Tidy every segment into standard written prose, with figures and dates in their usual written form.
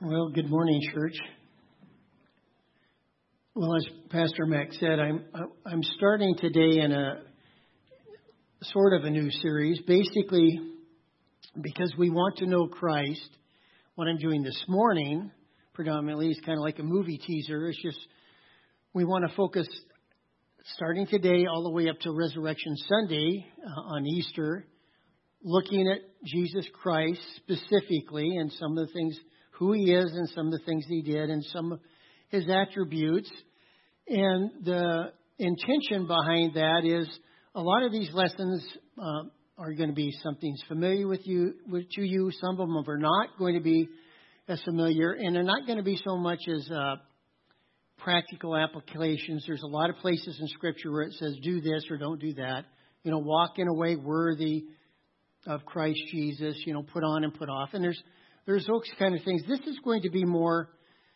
Well, good morning, church. Well, as Pastor Mac said, I'm starting today in a sort of a new series, basically because we want to know Christ. What I'm doing this morning, predominantly, is kind of like a movie teaser. It's just we want to focus starting today all the way up to Resurrection Sunday on Easter, looking at Jesus Christ specifically and some of the things, who he is and some of the things he did and some of his attributes. And the intention behind that is a lot of these lessons are going to be something familiar to you. Some of them are not going to be as familiar, and they're not going to be so much as practical applications. There's a lot of places in Scripture where it says do this or don't do that. Walk in a way worthy of Christ Jesus. Put on and put off. And there's those kind of things. This is going to be more,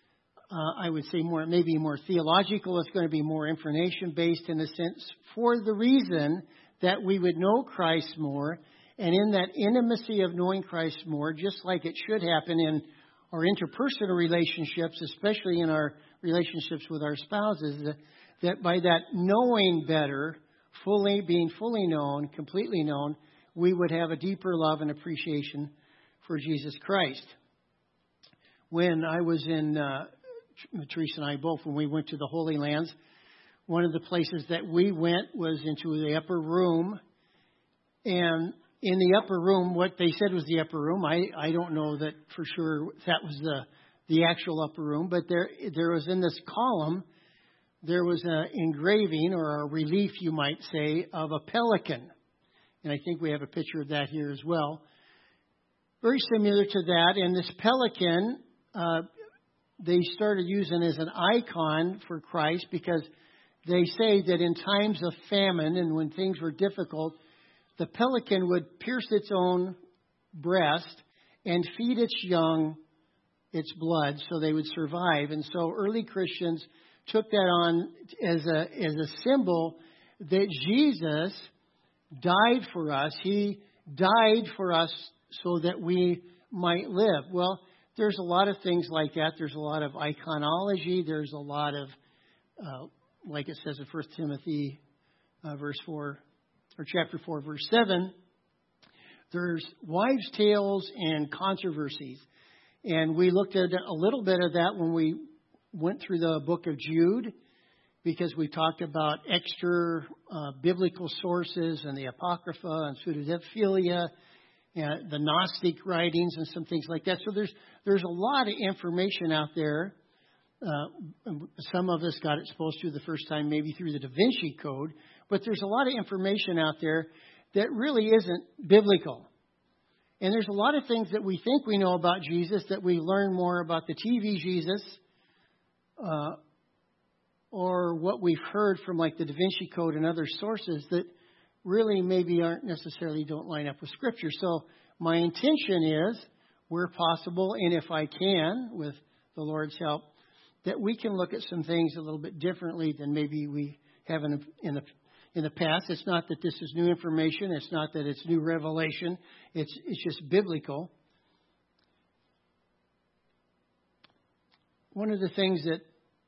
I would say maybe more theological. It's going to be more information-based in a sense for the reason that we would know Christ more. And in that intimacy of knowing Christ more, just like it should happen in our interpersonal relationships, especially in our relationships with our spouses, that by that knowing better, being fully known, completely known, we would have a deeper love and appreciation for Jesus Christ. When I was in, Teresa and I both, when we went to the Holy Lands, one of the places that we went was into the upper room. And in the upper room, what they said was the upper room, I don't know that for sure that was the actual upper room, but there was in this column, there was an engraving or a relief, you might say, of a pelican. And I think we have a picture of that here as well. Very similar to that. And this pelican, they started using as an icon for Christ because they say that in times of famine and when things were difficult, the pelican would pierce its own breast and feed its young its blood so they would survive. And so early Christians took that on as a symbol that Jesus died for us. He died for us so that we might live. Well, there's a lot of things like that. There's a lot of iconology. There's a lot of, like it says in 1 Timothy verse 4, or chapter 4, verse 7, there's wives' tales and controversies. And we looked at a little bit of that when we went through the book of Jude, because we talked about extra biblical sources and the Apocrypha and pseudophilia and the Gnostic writings and some things like that. So there's a lot of information out there. Some of us got exposed to the first time maybe through the Da Vinci Code, but there's a lot of information out there that really isn't biblical. And there's a lot of things that we think we know about Jesus that we learn more about the TV Jesus or what we've heard from like the Da Vinci Code and other sources that really maybe don't line up with Scripture. So my intention is, where possible, and if I can, with the Lord's help, that we can look at some things a little bit differently than maybe we have in the past. It's not that this is new information. It's not that it's new revelation. It's just biblical. One of the things that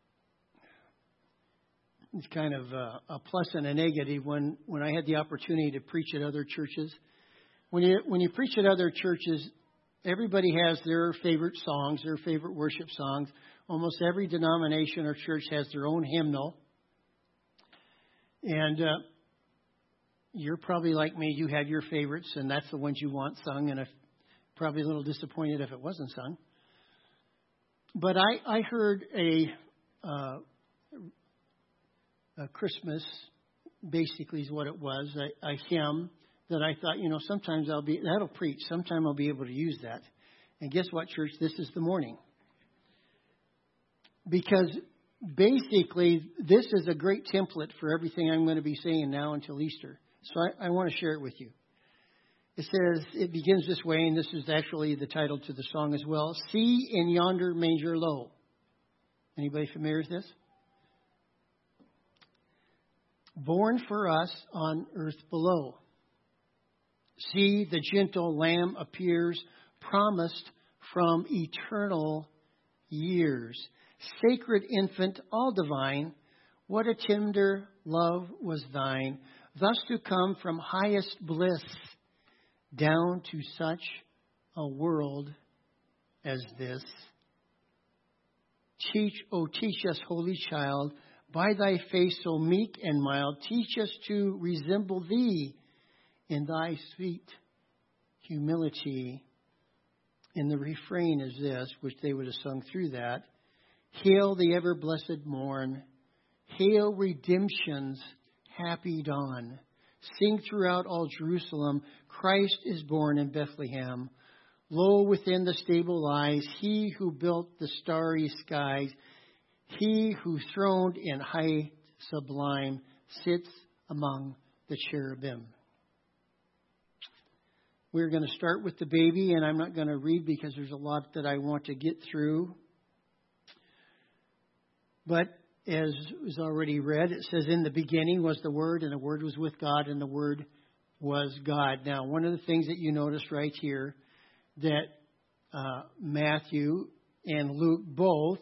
is kind of a plus and a negative when I had the opportunity to preach at other churches. When you preach at other churches, everybody has their favorite songs, their favorite worship songs. Almost every denomination or church has their own hymnal. And you're probably like me. You have your favorites, and that's the ones you want sung. And I'm probably a little disappointed if it wasn't sung. But I heard a Christmas, basically is what it was, a hymn that I thought, sometimes that'll preach. Sometime I'll be able to use that. And guess what, church? This is the morning. Because basically, this is a great template for everything I'm going to be saying now until Easter. So I want to share it with you. It says, it begins this way, and this is actually the title to the song as well. See in yonder manger low. Anybody familiar with this? Born for us on earth below. See, the gentle Lamb appears, promised from eternal years. Sacred infant, all divine, what a tender love was thine, thus to come from highest bliss down to such a world as this. Teach us, Holy Child, by thy face so meek and mild, teach us to resemble thee in thy sweet humility. And the refrain is this, which they would have sung through that. Hail the ever-blessed morn. Hail redemption's happy dawn. Sing throughout all Jerusalem, Christ is born in Bethlehem. Lo, within the stable lies he who built the starry skies. He who throned in height sublime sits among the cherubim. We're going to start with the baby, and I'm not going to read because there's a lot that I want to get through. But as was already read, it says, in the beginning was the Word, and the Word was with God, and the Word was God. Now, one of the things that you notice right here, that Matthew and Luke both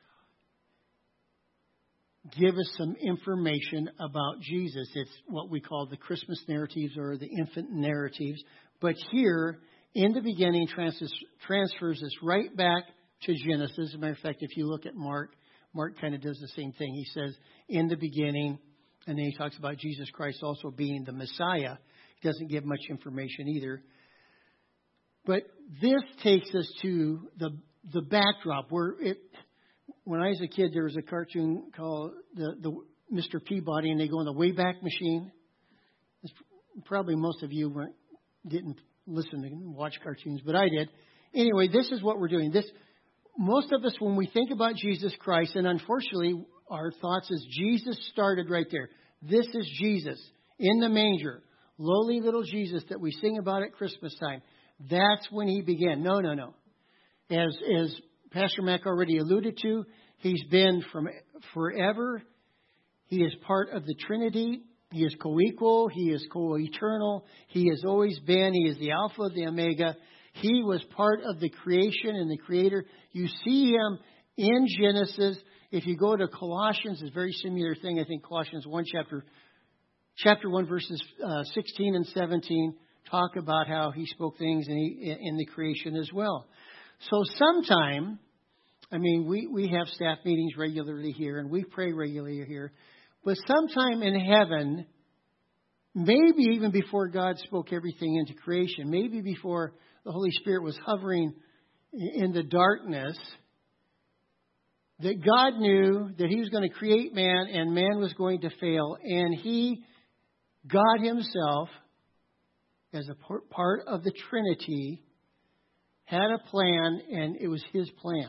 give us some information about Jesus. It's what we call the Christmas narratives or the infant narratives. But here, in the beginning, transfers us right back to Genesis. As a matter of fact, if you look at Mark kind of does the same thing. He says, in the beginning, and then he talks about Jesus Christ also being the Messiah. He doesn't give much information either. But this takes us to the backdrop. When I was a kid, there was a cartoon called the Mr. Peabody, and they go in the Wayback Machine. Probably most of you didn't listen and watch cartoons, but I did. Anyway, this is what we're doing. Most of us, when we think about Jesus Christ, and unfortunately, our thoughts is Jesus started right there. This is Jesus in the manger, lowly little Jesus that we sing about at Christmas time. That's when he began. No. As Pastor Mac already alluded to, he's been from forever. He is part of the Trinity. He is co-equal. He is co-eternal. He has always been. He is the Alpha, the Omega. He was part of the creation and the Creator. You see him in Genesis. If you go to Colossians, it's a very similar thing. I think Colossians 1, chapter 1, verses 16 and 17 talk about how he spoke things in the creation as well. So sometime, we have staff meetings regularly here, and we pray regularly here. But sometime in heaven, maybe even before God spoke everything into creation, maybe before the Holy Spirit was hovering in the darkness, that God knew that he was going to create man and man was going to fail. And God himself, as a part of the Trinity, had a plan, and it was his plan.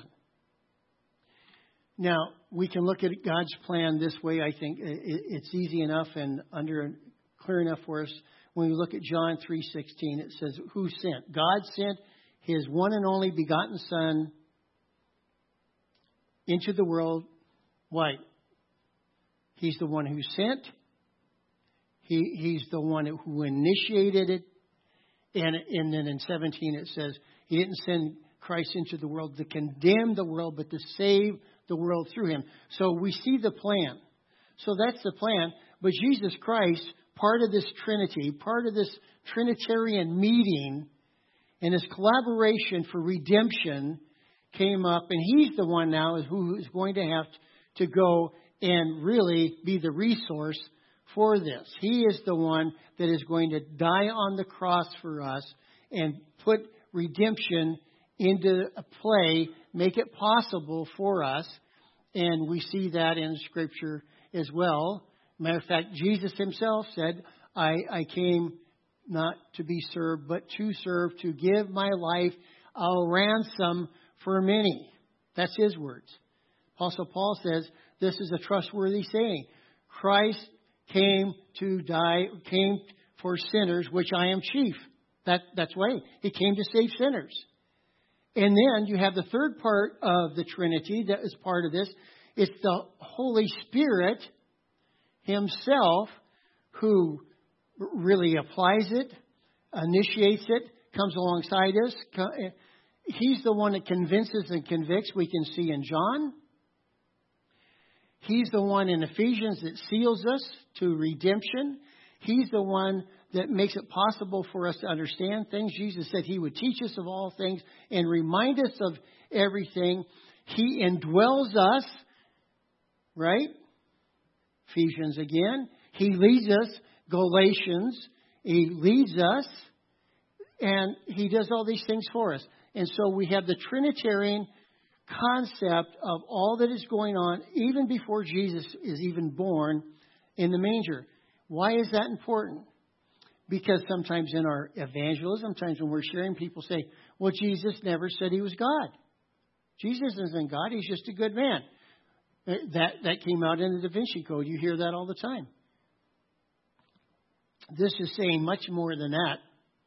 Now, we can look at God's plan this way. I think it's easy enough and clear enough for us. When we look at John 3:16, it says, who sent? God sent his one and only begotten Son into the world. Why? He's the one who sent. He's the one who initiated it. And then in 17 it says, he didn't send Christ into the world to condemn the world, but to save the world through him. So we see the plan. So that's the plan. But Jesus Christ, part of this Trinity, part of this Trinitarian meeting, and his collaboration for redemption came up, and he's the one now who is going to have to go and really be the resource for this. He is the one that is going to die on the cross for us and put redemption into a play, make it possible for us. And we see that in Scripture as well. Matter of fact, Jesus himself said, I came not to be served, but to serve, to give my life a ransom for many. That's his words. Apostle Paul says, this is a trustworthy saying. Christ came to die, came for sinners, which I am chief. That's why he came to save sinners. And then you have the third part of the Trinity that is part of this. It's the Holy Spirit himself who really applies it, initiates it, comes alongside us. He's the one that convinces and convicts. We can see in John. He's the one in Ephesians that seals us to redemption. He's the one that makes it possible for us to understand things. Jesus said He would teach us of all things and remind us of everything. He indwells us, right? Ephesians again. He leads us, Galatians. He leads us, and He does all these things for us. And so we have the Trinitarian concept of all that is going on even before Jesus is even born in the manger. Why is that important? Because sometimes in our evangelism, sometimes when we're sharing, people say, well, Jesus never said He was God. Jesus isn't God. He's just a good man. That came out in the Da Vinci Code. You hear that all the time. This is saying much more than that.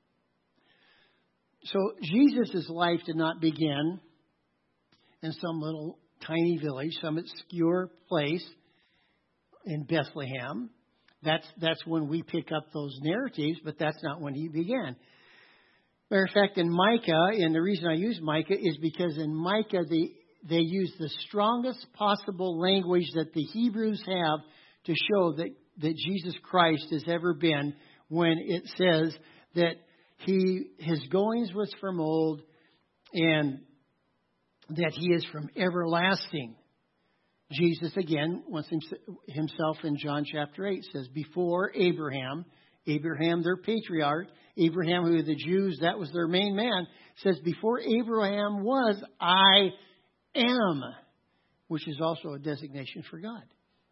So Jesus' life did not begin in some little tiny village, some obscure place in Bethlehem. That's when we pick up those narratives, but that's not when He began. Matter of fact, in Micah, and the reason I use Micah is because in Micah they use the strongest possible language that the Hebrews have to show that Jesus Christ has ever been, when it says that His goings was from old and that He is from everlasting. Jesus, again, once Himself in John chapter 8 says, before Abraham, their patriarch, Abraham, who the Jews, that was their main man, says, before Abraham was, I am, which is also a designation for God.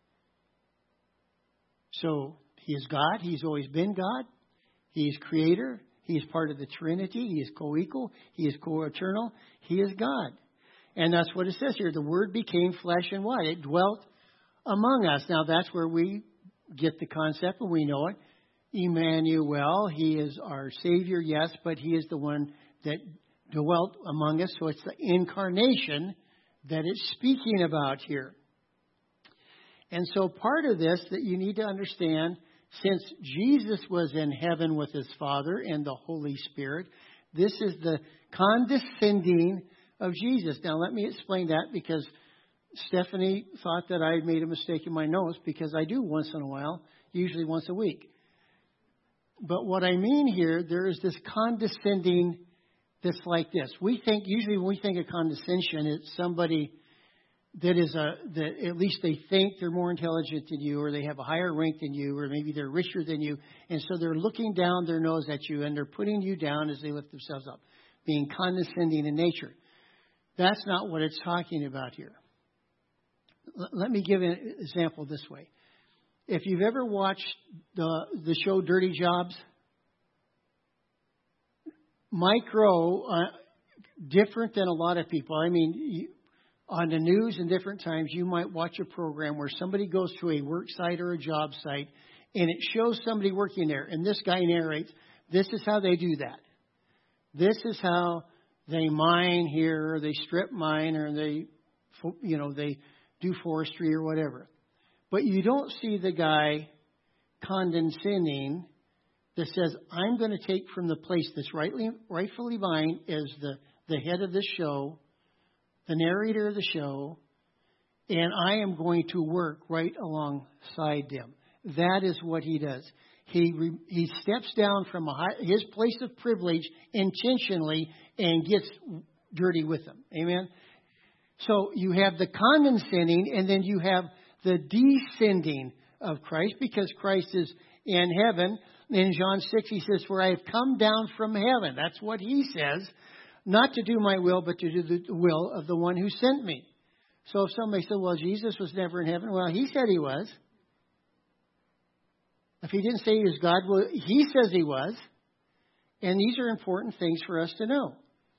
So He is God. He's always been God. He is Creator. He is part of the Trinity. He is co-equal. He is co-eternal. He is God. And that's what it says here. The Word became flesh and what? It dwelt among us. Now that's where we get the concept, and we know it. Emmanuel, He is our Savior, yes, but He is the one that dwelt among us. So it's the incarnation that it's speaking about here. And so part of this that you need to understand, since Jesus was in heaven with His Father and the Holy Spirit, this is the condescending of Jesus. Now let me explain that, because Stephanie thought that I made a mistake in my notes, because I do once in a while, usually once a week. But what I mean here, there is this condescending that's like this. Usually when we think of condescension, it's somebody that at least they think they're more intelligent than you, or they have a higher rank than you, or maybe they're richer than you. And so they're looking down their nose at you, and they're putting you down as they lift themselves up, being condescending in nature. That's not what it's talking about here. Let me give an example this way. If you've ever watched the show Dirty Jobs, Mike Rowe, different than a lot of people. I mean, on the news and different times, you might watch a program where somebody goes to a work site or a job site, and it shows somebody working there. And this guy narrates, this is how they do that. This is how they mine here, or they strip mine, or they do forestry or whatever. But you don't see the guy condescending that says, I'm going to take from the place that's rightfully mine as the head of the show, the narrator of the show, and I am going to work right alongside them. That is what he does. He steps down from his place of privilege intentionally and gets dirty with them. Amen? So you have the condescending, and then you have the descending of Christ, because Christ is in heaven. In John 6, He says, for I have come down from heaven. That's what He says. Not to do my will, but to do the will of the one who sent me. So if somebody said, well, Jesus was never in heaven. Well, He said He was. If He didn't say He was God, well, He says He was. And these are important things for us to know.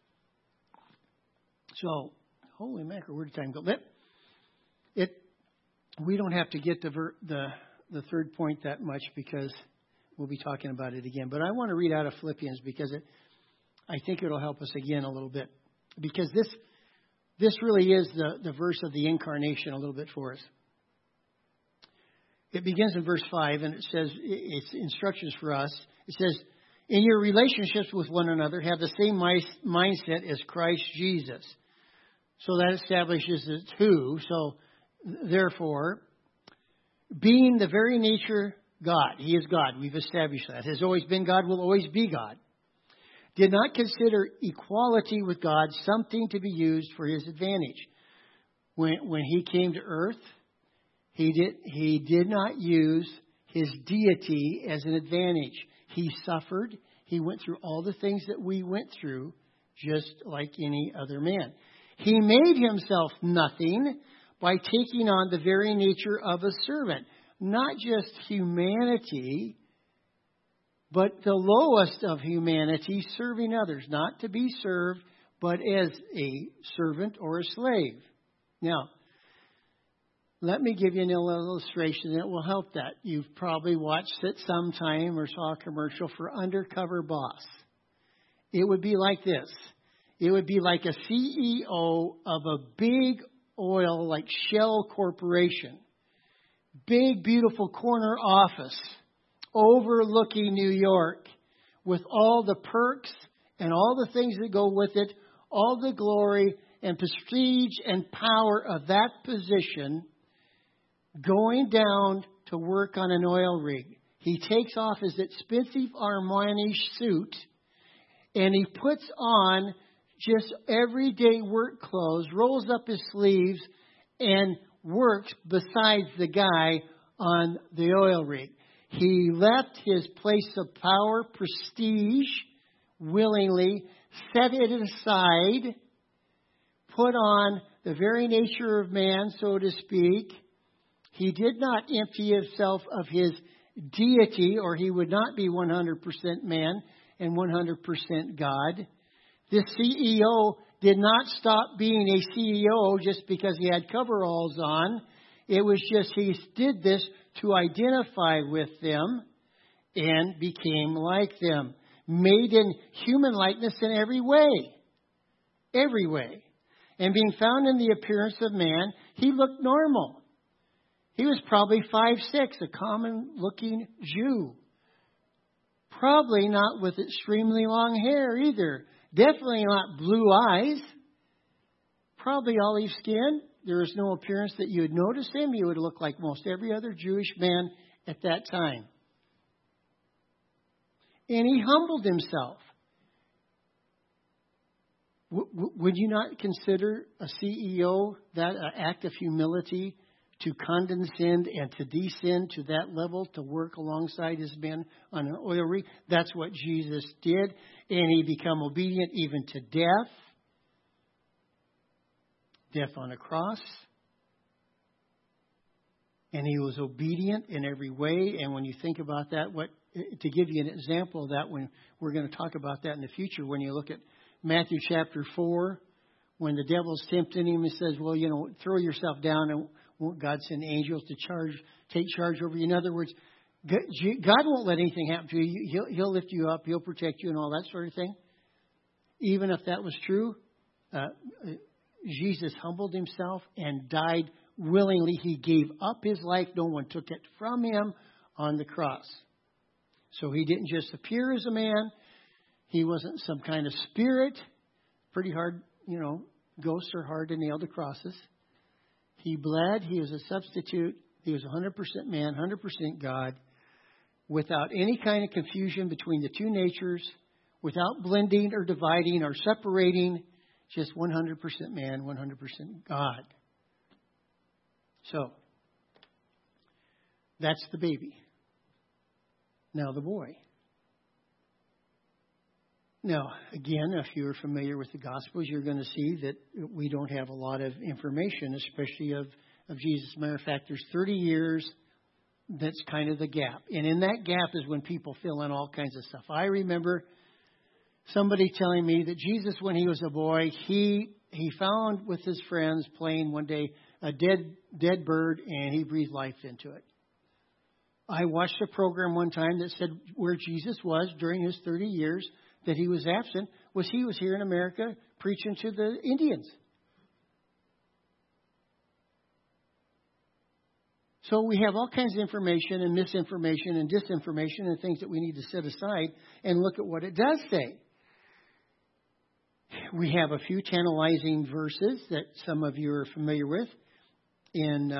So, holy mackerel, where did time go? We don't have to get to the third point that much, because we'll be talking about it again. But I want to read out of Philippians, because I think it'll help us again a little bit. Because this really is the verse of the incarnation a little bit for us. It begins in verse 5, and it says, it's instructions for us. It says, In your relationships with one another, have the same mindset as Christ Jesus. So that establishes the two. So, therefore, being the very nature God, He is God. We've established that. Has always been God, will always be God. Did not consider equality with God something to be used for His advantage. When He came to earth, He did not use His deity as an advantage. He suffered. He went through all the things that we went through, just like any other man. He made Himself nothing by taking on the very nature of a servant. Not just humanity, but the lowest of humanity, serving others. Not to be served, but as a servant or a slave. Now, let me give you an illustration that will help that. You've probably watched it sometime or saw a commercial for Undercover Boss. It would be like this. It would be like a CEO of a big oil, like Shell Corporation. Big, beautiful corner office overlooking New York with all the perks and all the things that go with it, all the glory and prestige and power of that position, going down to work on an oil rig. He takes off his expensive Armani suit and he puts on just everyday work clothes, rolls up his sleeves, and works beside the guy on the oil rig. He left his place of power, prestige, willingly, set it aside, put on the very nature of man, so to speak. He did not empty himself of his deity, or he would not be 100% man and 100% God. This CEO did not stop being a CEO just because he had coveralls on. It was just he did this to identify with them and became like them. Made in human likeness in every way. Every way. And being found in the appearance of man, he looked normal. He was probably 5'6", a common-looking Jew. Probably not with extremely long hair either. Definitely not blue eyes. Probably olive skin. There is no appearance that you would notice him. He would look like most every other Jewish man at that time. And he humbled himself. Would you not consider a CEO that an act of humility to condescend and to descend to that level to work alongside his men on an oil rig? That's what Jesus did. And he became obedient even to death. Death on a cross. And he was obedient in every way. And when you think about that, to give you an example of that, when we're going to talk about that in the future, when you look at Matthew chapter 4, when the devil's tempting him and says, well, throw yourself down and won't God send angels to take charge over you? In other words, God won't let anything happen to you. He'll lift you up. He'll protect you and all that sort of thing. Even if that was true, Jesus humbled himself and died willingly. He gave up his life. No one took it from him on the cross. So he didn't just appear as a man. He wasn't some kind of spirit. Pretty hard, ghosts are hard to nail to crosses. He bled. He was a substitute. He was 100% man, 100% God, without any kind of confusion between the two natures, without blending or dividing or separating, just 100% man, 100% God. So, that's the baby. Now the boy. Now, again, if you're familiar with the Gospels, you're going to see that we don't have a lot of information, especially of Jesus. Matter of fact, there's 30 years that's kind of the gap. And in that gap is when people fill in all kinds of stuff. I remember somebody telling me that Jesus, when he was a boy, he found with his friends playing one day a dead bird, and he breathed life into it. I watched a program one time that said where Jesus was during his 30 years that he was absent was he was here in America preaching to the Indians. So we have all kinds of information and misinformation and disinformation and things that we need to set aside and look at what it does say. We have a few tantalizing verses that some of you are familiar with in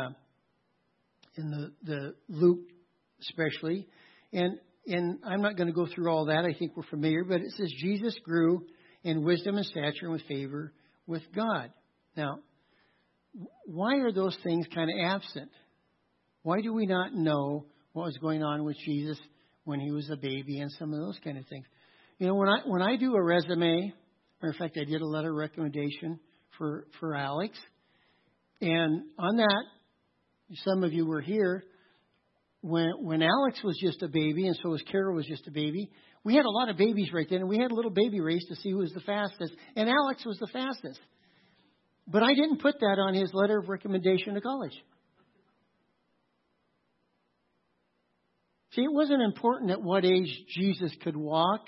the Luke especially. And I'm not going to go through all that. I think we're familiar. But it says Jesus grew in wisdom and stature and with favor with God. Now, why are those things kind of absent? Why do we not know what was going on with Jesus when he was a baby and some of those kind of things? You know, when I do a resume, matter of fact, I did a letter of recommendation for Alex. And on that, some of you were here. When Alex was just a baby, and so was Carol was just a baby, we had a lot of babies right then, and we had a little baby race to see who was the fastest. And Alex was the fastest. But I didn't put that on his letter of recommendation to college. See, it wasn't important at what age Jesus could walk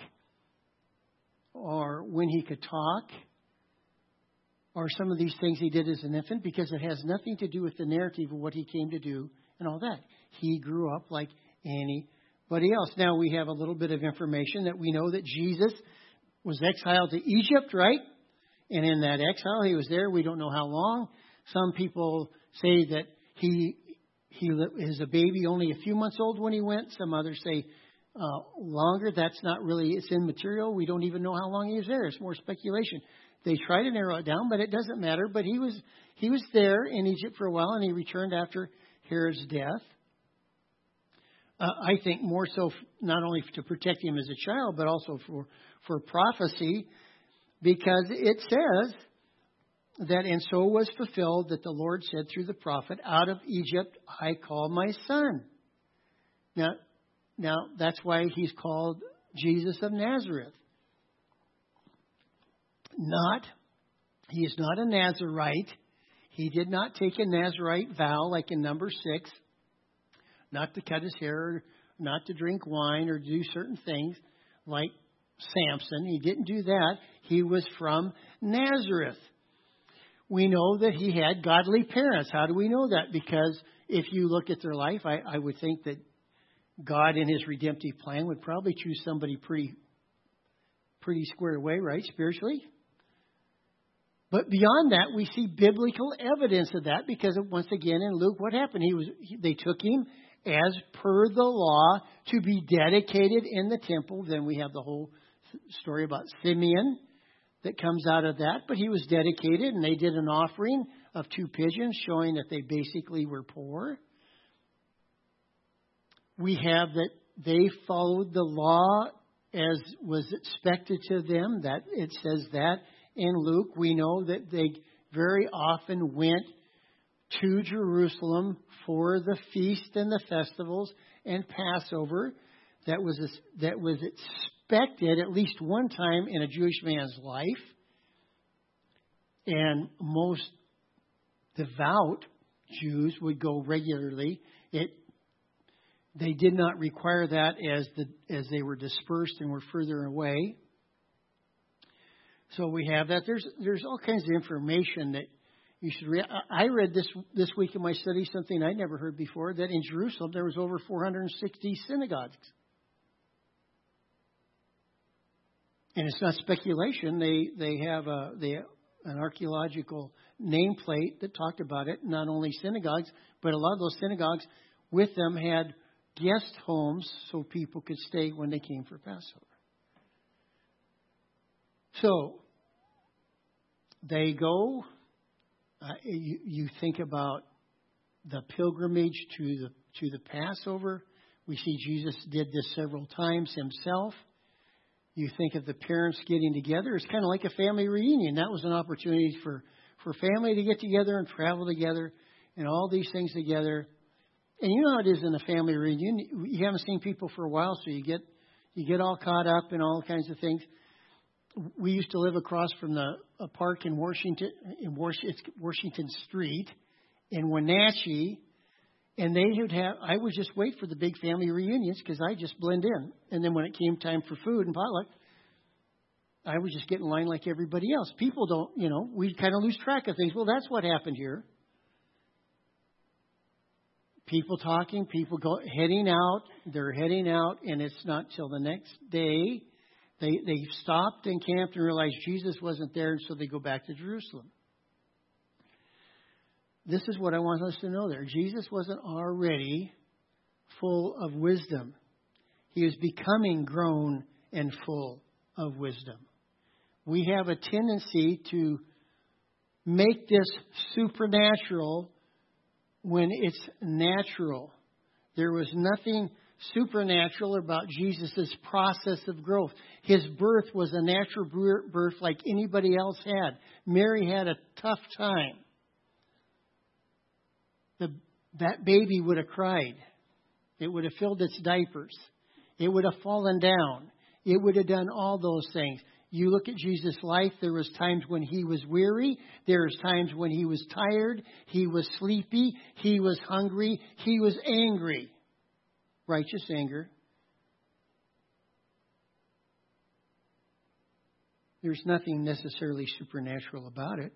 or when he could talk or some of these things he did as an infant, because it has nothing to do with the narrative of what he came to do and all that. He grew up like anybody else. Now we have a little bit of information that we know that Jesus was exiled to Egypt, right? And in that exile, he was there. We don't know how long. Some people say that he is a baby only a few months old when he went. Some others say longer. That's not really, it's immaterial. We don't even know how long he was there. It's more speculation. They try to narrow it down, but it doesn't matter. But he was there in Egypt for a while, and he returned after Herod's death. I think more so not only to protect him as a child, but also for prophecy, because it says that, and so was fulfilled that the Lord said through the prophet, out of Egypt I call my son. Now that's why he's called Jesus of Nazareth. He is not a Nazirite. He did not take a Nazirite vow like in number 6, not to cut his hair, not to drink wine or do certain things like Samson. He didn't do that. He was from Nazareth. We know that he had godly parents. How do we know that? Because if you look at their life, I would think that God in his redemptive plan would probably choose somebody pretty squared away, right, spiritually. But beyond that, we see biblical evidence of that, because once again in Luke, what happened? They took him as per the law to be dedicated in the temple. Then we have the whole story about Simeon that comes out of that. But he was dedicated, and they did an offering of 2 pigeons, showing that they basically were poor. We have that they followed the law as was expected to them. That it says that in Luke. We know that they very often went to Jerusalem for the feast and the festivals and Passover. That was expected at least one time in a Jewish man's life. And most devout Jews would go regularly. They did not require that as they were dispersed and were further away. So we have that. There's all kinds of information that you should read. I read this week in my study something I'd never heard before, that in Jerusalem there was over 460 synagogues. And it's not speculation. They have an archaeological nameplate that talked about it. Not only synagogues, but a lot of those synagogues with them had guest homes so people could stay when they came for Passover. So they go. You think about the pilgrimage to the Passover. We see Jesus did this several times himself. You think of the parents getting together. It's kind of like a family reunion. That was an opportunity for family to get together and travel together and all these things together. And you know how it is in a family reunion. You haven't seen people for a while, so you get all caught up in all kinds of things. We used to live across from a park in Washington Street in Wenatchee, and I would just wait for the big family reunions because I just blend in. And then when it came time for food and potluck, I would just get in line like everybody else. People don't, we kind of lose track of things. Well, that's what happened here. People talking, heading out. They're heading out, and it's not till the next day. They stopped and camped and realized Jesus wasn't there, and so they go back to Jerusalem. This is what I want us to know there. Jesus wasn't already full of wisdom. He was becoming grown and full of wisdom. We have a tendency to make this supernatural when it's natural. There was nothing supernatural about Jesus' process of growth. His birth was a natural birth like anybody else had. Mary had a tough time. That baby would have cried. It would have filled its diapers. It would have fallen down. It would have done all those things. You look at Jesus' life, there was times when he was weary. There was times when he was tired. He was sleepy. He was hungry. He was angry. Righteous anger. There's nothing necessarily supernatural about it.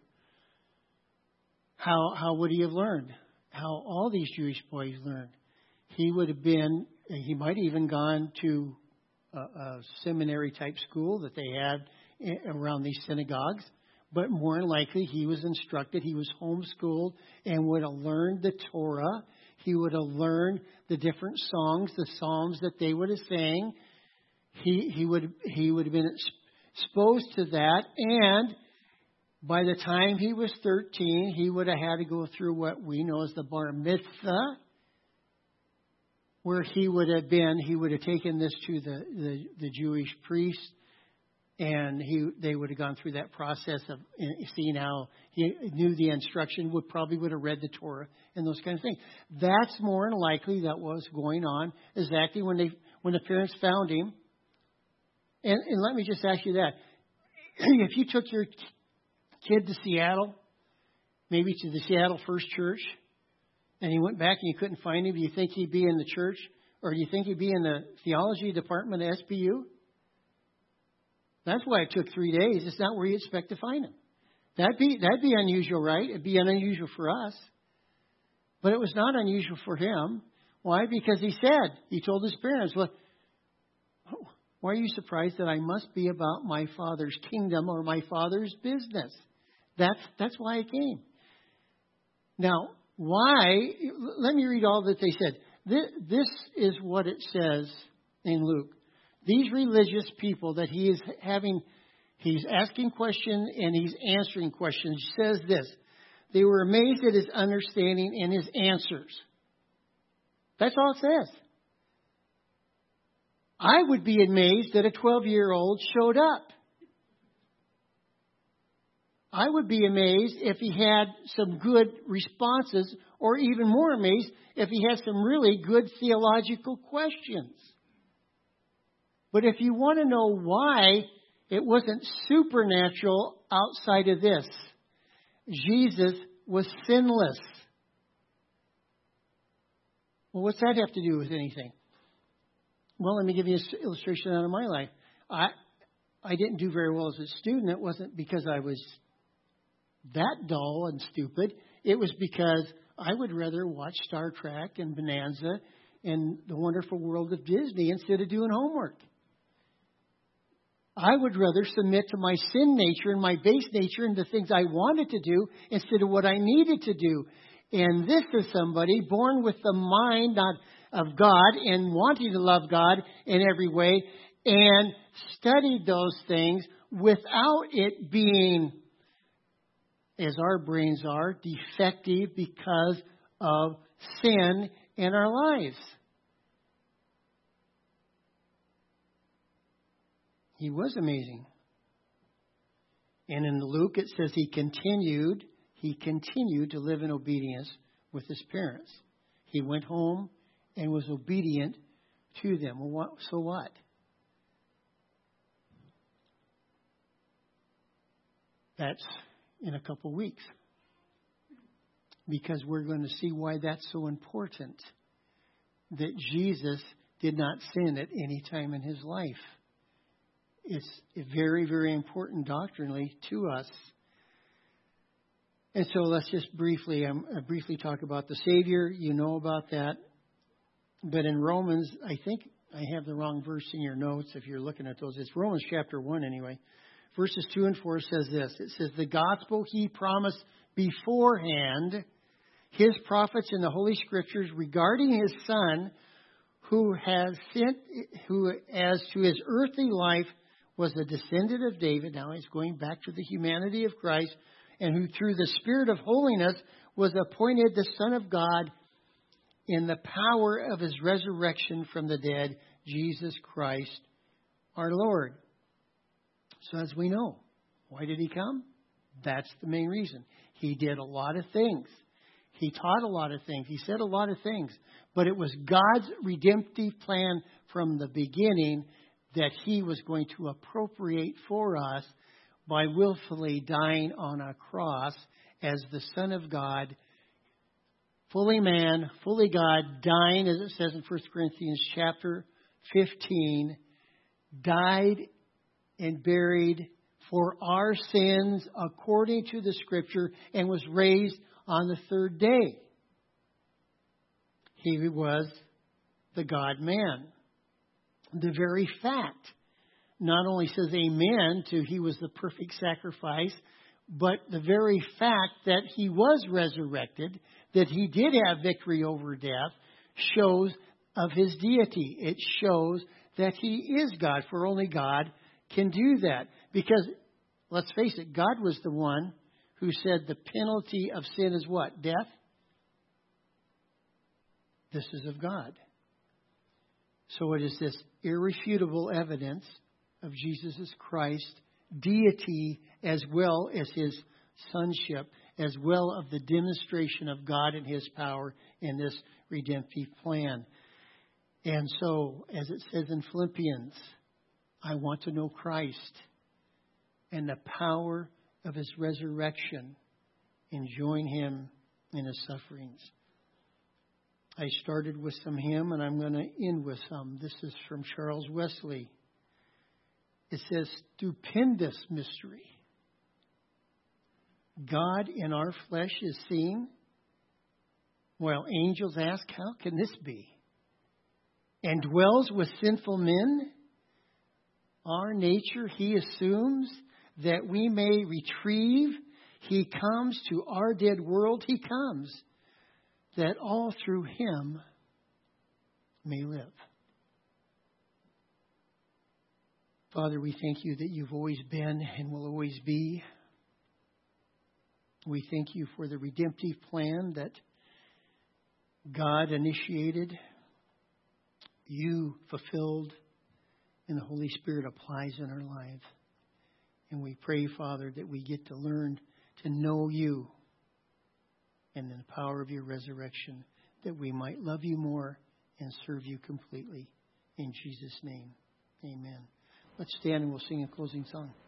How would he have learned? How all these Jewish boys learned? He would have been, he might have even gone to a seminary type school that they had around these synagogues. But more than likely, he was instructed, he was homeschooled, and would have learned the Torah. He would have learned the different songs, the psalms that they would have sang. He would have been exposed to that. And by the time he was 13, he would have had to go through what we know as the bar mitzvah, where he would have taken this to the Jewish priest, and they would have gone through that process of seeing how he knew the instruction, would have read the Torah and those kinds of things. That's more than likely that was going on exactly when the parents found him. And let me just ask you that. If you took your kid to Seattle, maybe to the Seattle First Church, and he went back and you couldn't find him, do you think he'd be in the church? Or do you think he'd be in the theology department at SPU? That's why it took 3 days. It's not where you expect to find him. That'd be unusual, right? It'd be unusual for us. But it was not unusual for him. Why? Because he told his parents, well, why are you surprised that I must be about my Father's kingdom or my Father's business? That's why I came. Now, why? Let me read all that they said. This is what it says in Luke. These religious people that he's asking questions and he's answering questions, says this. They were amazed at his understanding and his answers. That's all it says. I would be amazed that a 12-year-old showed up. I would be amazed if he had some good responses, or even more amazed if he had some really good theological questions. But if you want to know why it wasn't supernatural outside of this, Jesus was sinless. Well, what's that have to do with anything? Well, let me give you an illustration out of my life. I didn't do very well as a student. It wasn't because I was that dull and stupid. It was because I would rather watch Star Trek and Bonanza and The Wonderful World of Disney instead of doing homework. I would rather submit to my sin nature and my base nature and the things I wanted to do instead of what I needed to do. And this is somebody born with the mind of God and wanting to love God in every way and studied those things without it being, as our brains are, defective because of sin in our lives. He was amazing. And in Luke it says he continued to live in obedience with his parents. He went home and was obedient to them. Well, so what? That's in a couple weeks. Because we're going to see why that's so important. That Jesus did not sin at any time in his life. It's very, very important doctrinally to us. And so let's just briefly talk about the Savior. You know about that. But in Romans, I think I have the wrong verse in your notes if you're looking at those. It's Romans chapter 1 anyway. Verses 2 and 4 says this. It says, the gospel he promised beforehand, his prophets in the Holy Scriptures regarding his Son, who as to his earthly life was a descendant of David. Now he's going back to the humanity of Christ, and who through the Spirit of holiness was appointed the Son of God in the power of his resurrection from the dead, Jesus Christ our Lord. So as we know, why did he come? That's the main reason. He did a lot of things. He taught a lot of things. He said a lot of things. But it was God's redemptive plan from the beginning that he was going to appropriate for us by willfully dying on a cross as the Son of God, fully man, fully God, dying, as it says in 1 Corinthians chapter 15, died and buried for our sins according to the Scripture, and was raised on the third day. He was the God-man. The very fact not only says amen to he was the perfect sacrifice, but the very fact that he was resurrected, that he did have victory over death, shows of his deity. It shows that he is God, for only God can do that. Because, let's face it, God was the one who said the penalty of sin is what? Death? This is of God. So it is this irrefutable evidence of Jesus Christ, deity, as well as his sonship, as well of the demonstration of God and his power in this redemptive plan. And so, as it says in Philippians, I want to know Christ and the power of his resurrection and join him in his sufferings. I started with some hymn and I'm going to end with some. This is from Charles Wesley. It says, stupendous mystery. God in our flesh is seen, while angels ask, how can this be? And dwells with sinful men. Our nature he assumes that we may retrieve. He comes to our dead world. He comes that all through him may live. Father, we thank you that you've always been and will always be. We thank you for the redemptive plan that God initiated, you fulfilled, and the Holy Spirit applies in our lives. And we pray, Father, that we get to learn to know you and in the power of your resurrection, that we might love you more and serve you completely. In Jesus' name, amen. Let's stand and we'll sing a closing song.